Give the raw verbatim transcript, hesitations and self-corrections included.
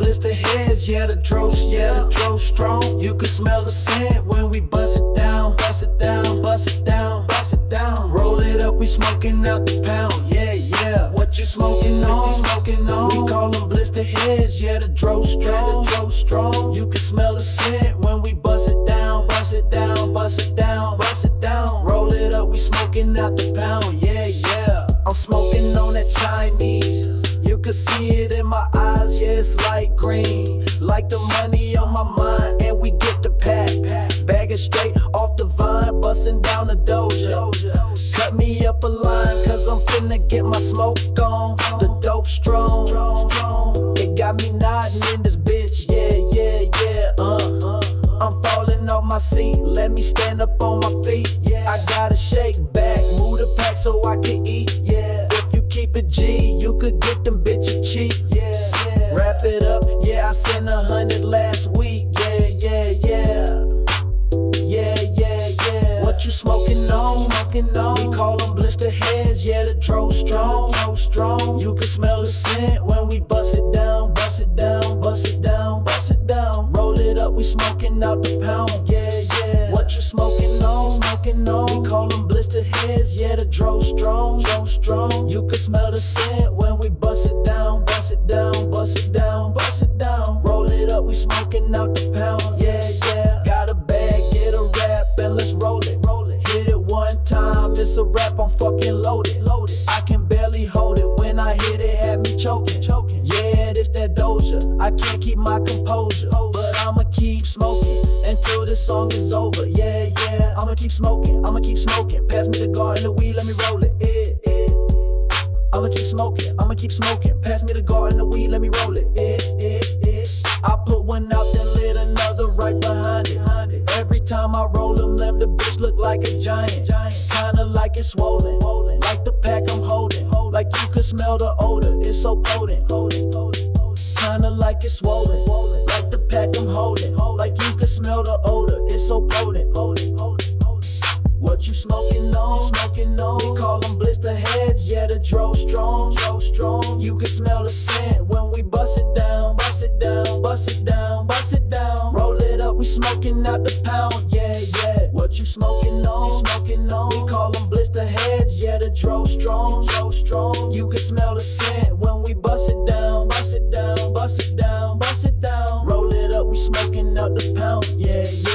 blister heads, yeah, the dro, yeah, the dro strong. You can smell the scent when we bust it down, bust it down, bust it down, bust it down. Roll it up, we smoking out the pound, yeah, yeah. What you smoking on? Smoking on. We call them blister heads, yeah, the dro strong, dro strong. You can smell the scent when we bust it down, bust it down, bust it down, bust it down. Roll it up, we smoking out the pound, yeah, yeah. I'm smoking on that Chinese. You can see it in my eyes, yeah, it's light green. Like the money on my mind, and we get the pack. Bag it straight off the vine, bustin' down the doja. Cut me up a line, cause I'm finna get my smoke on. The dope strong, it got me nodding in this bitch, yeah, yeah, yeah, uh, uh. I'm falling off my seat, let me stand up on my feet, yeah. I gotta shake back, move the pack so I can eat, yeah. If you keep it G, you could get them bitches cheap, yeah, yeah. Wrap it up, yeah, I sent a hundred last week, yeah, yeah, yeah. Yeah, yeah, yeah. What you smoking on? Smoking on. We call them blister heads, yeah, the dro strong, dro strong. You can smell the scent when we bust it down, bust it down, bust it down, bust it down. Roll it up, we smoking out the pound, yeah, yeah. What you smoking on? Smoking on. We call them blister heads, yeah, the dro strong, dro strong. You can smell the scent when we bust it down, bust it down, bust it down, bust it down. Roll it up, we smoking out the pound, yeah, yeah. Got a bag, get a rap, and let's roll it, roll it. Hit it one time, it's a rap, I'm fucking loaded, loaded. I can barely hold it, when I hit it, had me choking, choking. Yeah, this that doja, I can't keep my composure, but I'ma keep smoking until this song is over, yeah, yeah. I'ma keep smoking, I'ma keep smoking. Pass me the garden, the weed, let me roll it, eh, eh. I'ma keep smoking, I'ma keep smoking. Pass me the garden, the weed, let me roll it, eh, eh, eh. I put one out, then lit another right behind it. Every time I roll them, them the bitch look like a giant. Kinda like it's swollen, like the pack I'm holding. Like you could smell the odor, it's so potent. Kinda like it's swollen, like the pack I'm holding. Like you could smell the odor, it's so potent. What you smoking on? Smoking on. We call them blister heads, yeah, the dro strong, dro strong. You can smell the scent when we bust it down, bust it down, bust it down, bust it down. Roll it up, we smoking out the pound, yeah, yeah. What you smoking on? Smoking on. We call them blister heads, yeah, the dro strong, dro strong. You can smell the scent when we bust it down, bust it down, bust it down, bust it down. Roll it up, we smoking out the pound, yeah, yeah.